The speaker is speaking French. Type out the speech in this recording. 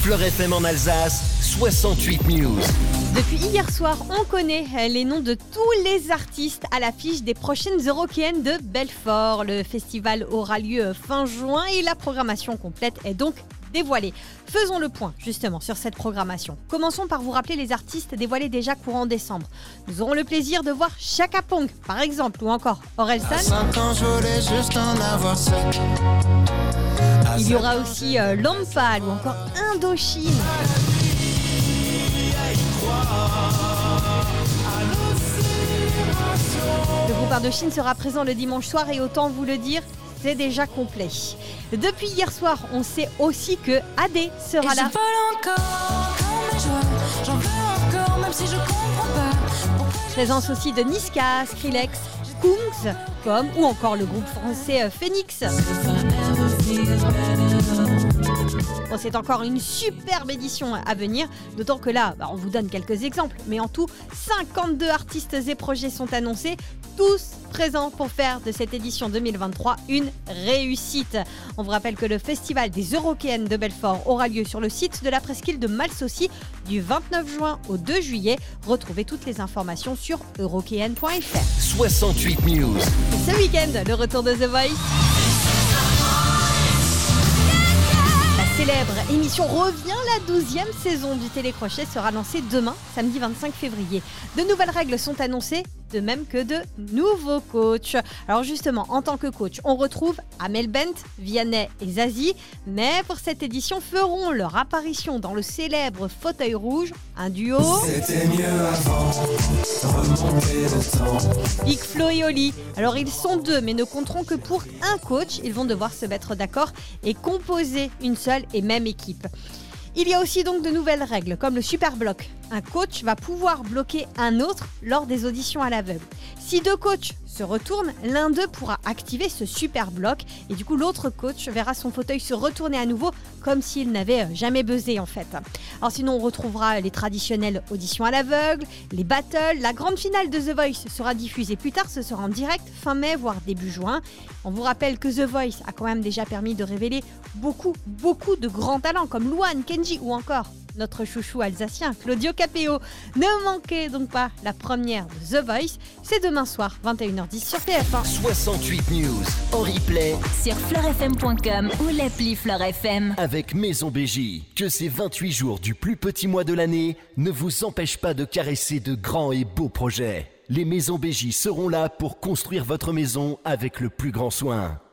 Fleur FM en Alsace, 68 News. Depuis hier soir, on connaît les noms de tous les artistes à l'affiche des prochaines Eurockéennes de Belfort. Le festival aura lieu fin juin et la programmation complète est donc dévoilée. Faisons le point justement sur cette programmation. Commençons par vous rappeler les artistes dévoilés déjà courant décembre. Nous aurons le plaisir de voir Chaka Ponk par exemple ou encore Orelsan. Il y aura aussi Lampal ou encore Indochine. Le groupe Indochine sera présent le dimanche soir et autant vous le dire, c'est déjà complet. Depuis hier soir, on sait aussi que AD sera là. Présence aussi de Niska, Skrillex, Kungs, comme ou encore le groupe français Phoenix. Bon, c'est encore une superbe édition à venir, d'autant que là, on vous donne quelques exemples, mais en tout, 52 artistes et projets sont annoncés, tous présents pour faire de cette édition 2023 une réussite. On vous rappelle que le festival des Eurockéennes de Belfort aura lieu sur le site de la presqu'île de Malsaucy du 29 juin au 2 juillet. Retrouvez toutes les informations sur eurockéenne.fr. 68 News. Et ce week-end, le retour de The Voice. Célèbre émission revient, la 12e saison du Télécrochet sera lancée demain, samedi 25 février. De nouvelles règles sont annoncées, de même que de nouveaux coachs. Alors justement, en tant que coach, on retrouve Amel Bent, Vianney et Zazie, mais pour cette édition feront leur apparition dans le célèbre fauteuil rouge, un duo. C'était mieux avant, remonter le temps. Big Flo et Oli. Alors ils sont deux, mais ne compteront que pour un coach. Ils vont devoir se mettre d'accord et composer une seule et même équipe. Il y a aussi donc de nouvelles règles, comme le super bloc. Un coach va pouvoir bloquer un autre lors des auditions à l'aveugle. Si deux coachs se retournent, l'un d'eux pourra activer ce super bloc et du coup l'autre coach verra son fauteuil se retourner à nouveau comme s'il n'avait jamais buzzé en fait. Alors sinon on retrouvera les traditionnelles auditions à l'aveugle, les battles, la grande finale de The Voice sera diffusée plus tard, ce sera en direct fin mai voire début juin. On vous rappelle que The Voice a quand même déjà permis de révéler beaucoup de grands talents comme Louane, Kenji ou encore notre chouchou alsacien Claudio Capéo. Ne manquez donc pas la première de The Voice, c'est demain soir 21h10 sur TF1. 68 News en replay sur fleurfm.com ou l'appli Fleur FM. avec Maison BJ. Que ces 28 jours du plus petit mois de l'année ne vous empêchent pas de caresser de grands et beaux projets. Les Maisons BJ seront là pour construire votre maison avec le plus grand soin.